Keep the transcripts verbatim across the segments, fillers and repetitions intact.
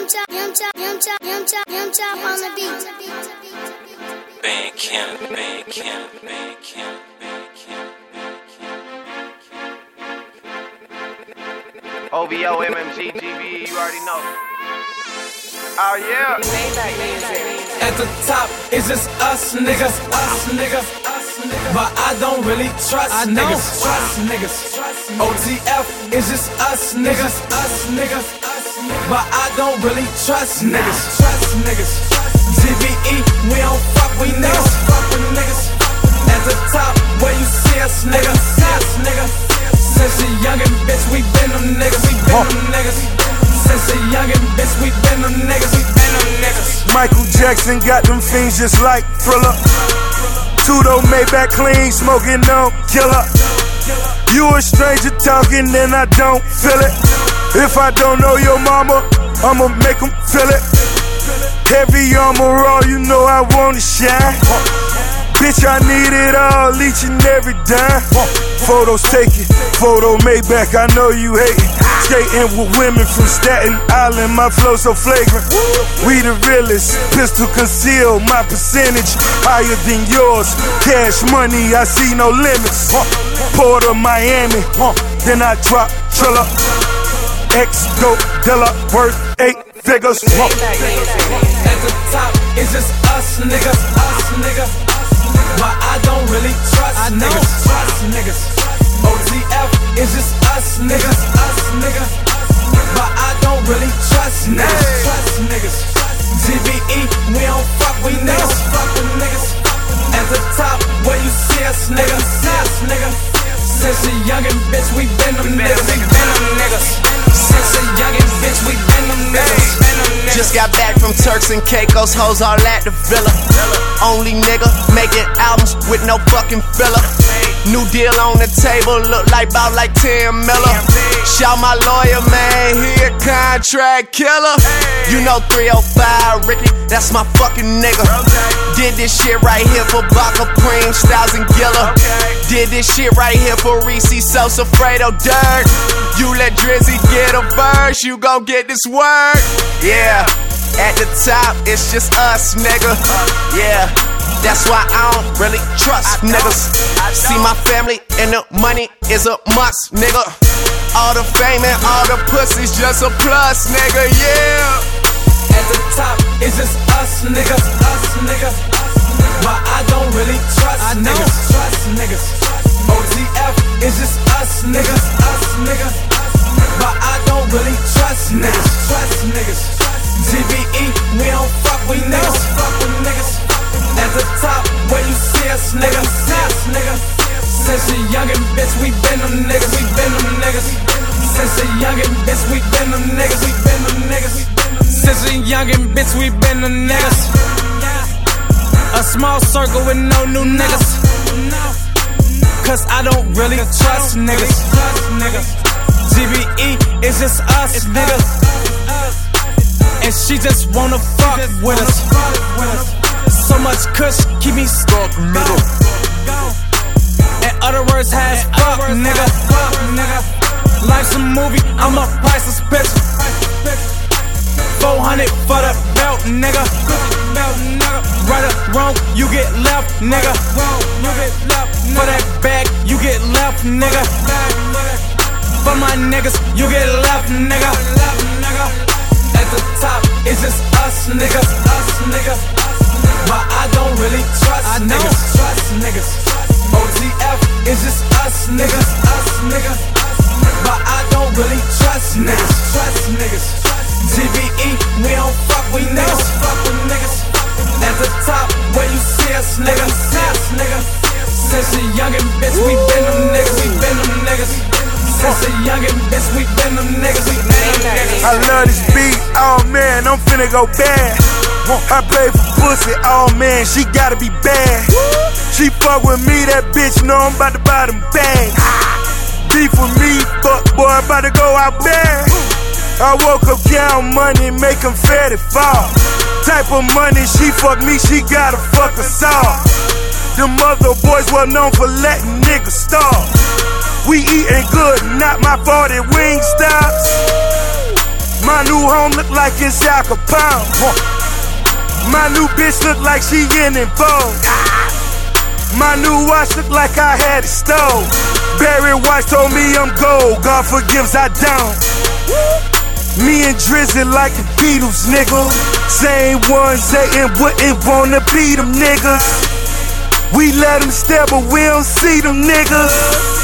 Young Chop, Young Chop, Young Chop, Young Chop, Young Chop on the beat. Bandcamp, Bandcamp, Bandcamp, Bandcamp. O V O, M M G, G V E, you already know. Oh yeah. At the top, it's just us niggas, us niggas, us niggas. But I don't really trust I niggas, trust niggas. O T F is just us niggas, us niggas, us niggas. But I don't really trust niggas, trust niggas. G V E, we don't fuck with niggas, fuck with niggas. At the top, where you see us niggas, see us niggas. Since a youngin' bitch, we been them niggas, we been them niggas. Since a youngin' bitch, we been them niggas, we been them niggas. Michael Jackson got them fiends just like Thriller. Two-door Maybach clean, smoking on killer. You a stranger talking and I don't feel it. If I don't know your mama, I'ma make them feel it. Heavy armor all, you know I wanna shine. Bitch, I need it all, each and every dime. Photos taken, photo Maybach, I know you hatin'. Skating with women from Staten Island, my flow so flagrant. We the realest, pistol conceal, my percentage higher than yours. Cash money, I see no limits. Port of Miami, then I drop Triller. X-Dope dealer, worth eight figures. At the top, it's just us niggas, us niggas. But I don't really trust I niggas, trust niggas. O T F is just us niggas, us niggas. But I don't really trust niggas, trust niggas. G V E, we don't fuck with niggas, fuck with niggas. At the top, where you see us niggas, see us niggas. Since a youngin' bitch, we been them niggas, we been them niggas. Since a youngin' bitch, we been them niggas. Just got back from Turks and Caicos, hoes all at the villa. Only nigga making albums with no fucking filler. New deal on the table, look like bout like ten miller. Shout my lawyer, man, he a contract killer. You know three oh five, Ricky, that's my fucking nigga. Did this shit right here for Baca, Preem, Styles, and Gilla. Did this shit right here for Reese, Sosa, Fredo, Dirt. You let Drizzy get a verse, you gon' get this word. Yeah, at the top, it's just us, nigga. Yeah, that's why I don't really trust niggas. See my family and the money is a must, nigga. All the fame and all the pussy's just a plus, nigga, yeah. At the top, it's just us niggas, us niggas. But I don't really trust niggas, trust niggas. O T F is just us niggas, us niggas. But I don't really trust niggas, trust niggas. G V E, we don't fuck with niggas, fuck with niggas. At the top, where you see us niggas, see us niggas. Since a youngin' bitch, we been them niggas, we been them niggas. Since a youngin' bitch, we been them niggas, we been them niggas. Since a youngin' bitch, we been them niggas. A small circle with no new niggas. Cause I don't really trust niggas. G V E is just us niggas. And she just wanna fuck with us. So much kush, keep me stuck, nigga. In other words, has fuck, nigga. Life's a movie, I'm a priceless bitch. four hundred for the belt, nigga. Right or wrong, you get left, nigga. For that bag, you get left, nigga. For my niggas, you get left, nigga. At the top, it's just us niggas, us niggas. But I don't really trust niggas, trust niggas. O T F is just us niggas, us niggas. But I don't really trust niggas, trust niggas. G V E, we don't fuck with niggas, fuck with niggas. At the top, where you see us niggas, see us niggas. Since a youngin' bitch, we been them niggas, we been them niggas. Since a youngin' bitch, we been them niggas, we been them niggas. I love this beat, oh man, I'm finna go bad. I play for pussy, oh man, she gotta be bad. She fuck with me, that bitch know I'm about to buy them bags. Beef with me, fuck boy, I'm about to go out bad. I woke up counting money, make them fatty fall. Type of money, she fuck me, she gotta fuck us all. Them other boys well known for letting niggas starve. We eatin' good, not my fault it wing stops. My new home look like it's Al Capone. My new bitch look like she in and Vogue. My new watch look like I had it stole. Barry White told me I'm gold, God forgives I don't. Me and Drizzy like the Beatles, nigga. Same ones hatin' wouldn't wanna be them niggas. We let them stare, but we don't see them niggas.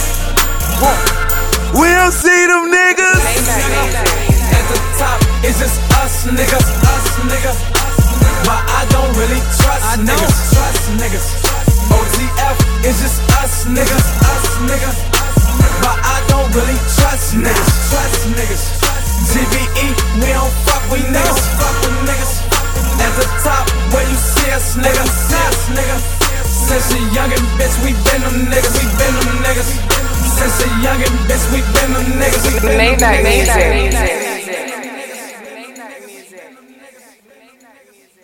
We don't see them niggas. At the top, it's just us niggas, us niggas. But I don't really trust niggas, trust niggas. O T F is just us niggas, us niggas. But I don't really trust niggas, trust niggas. T V E, we don't fuck with niggas, fuck with niggas. At the top, where you see us niggas, see us niggas. Since a youngin' bitch, we been them niggas, we been them niggas. Since a youngin' bitch, we been them niggas, we been them niggas.